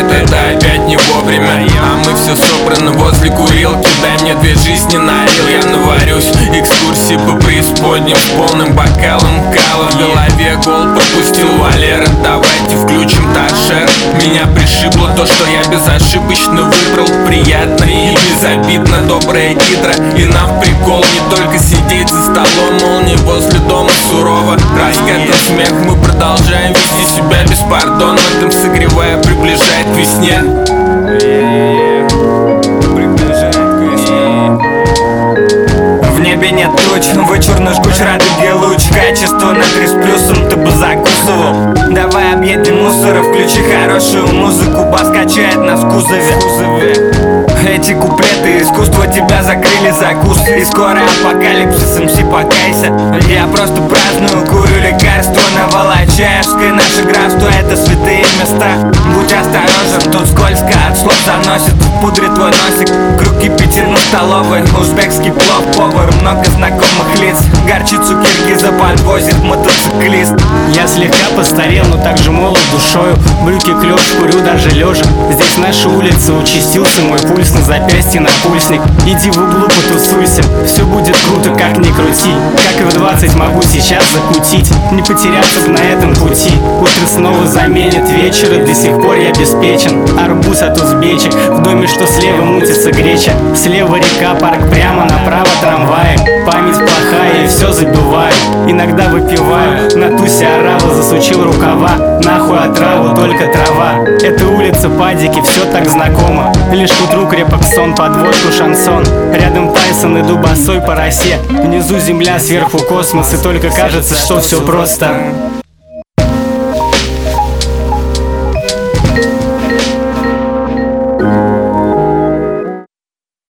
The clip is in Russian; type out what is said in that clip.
это опять не вовремя. А мы все собраны возле курилки. Дай мне 2 жизни налил, я наварюсь. Экскурсии по преисподним с полным бокалом кала. В голове гол пропустил Валера. Давайте включим торшер. Меня пришибло то, что я безошибочно выбрал. Приятно и безобидно добрая гидра. И нам в прикол не только сидеть за столом. Молнии возле дома сурово. Раскатом смех, мы продолжаем вести себя без пардона. Дым согревая, приближает к весне. В небе нет туч, вычурно жгуч радуги луч. Качество на 3 с плюсом, ты бы закусывал. Давай объедем мусора, включи хорошую музыку. Бас качает нас в кузове. Эти куплеты искусства тебя закрыли закусы. И скоро апокалипсис, МС, покайся. Я просто праздную, курю лекарство. Новолачаевское наше графство, это святые места. Будь осторожен, тут скользко, от слов заносит. В пудре твой носик, круг кипятит на столовой. Узбекский плов, повар, много знакомых лиц. Горчицу киргиза подвозит мотоциклист. Я слегка постарел, но также молод душою. Брюки клёш, курю даже лежа. Здесь наша улица, участился мой пульс на запястье, напульсник. Иди в углу, потусуйся, все будет круто, как ни крути. Как и в 20 могу сейчас закутить, не потеряться на этом пути. Утро снова заменит вечер, и до сих пор я обеспечен. Арбуз от узбечек, в доме, что слева мутится греча. Слева река, парк, прямо направо трамваи. Память плохая и все забываю. Иногда выпиваю, на тусе орала, засучил рукава. Нахуй отраву, только трава. Это улица, падики, все так знакомо. Лишь к утру крепок сон, под водку шансон. Рядом Тайсон, иду босой по росе. Внизу земля, сверху космос, и только кажется, что все просто.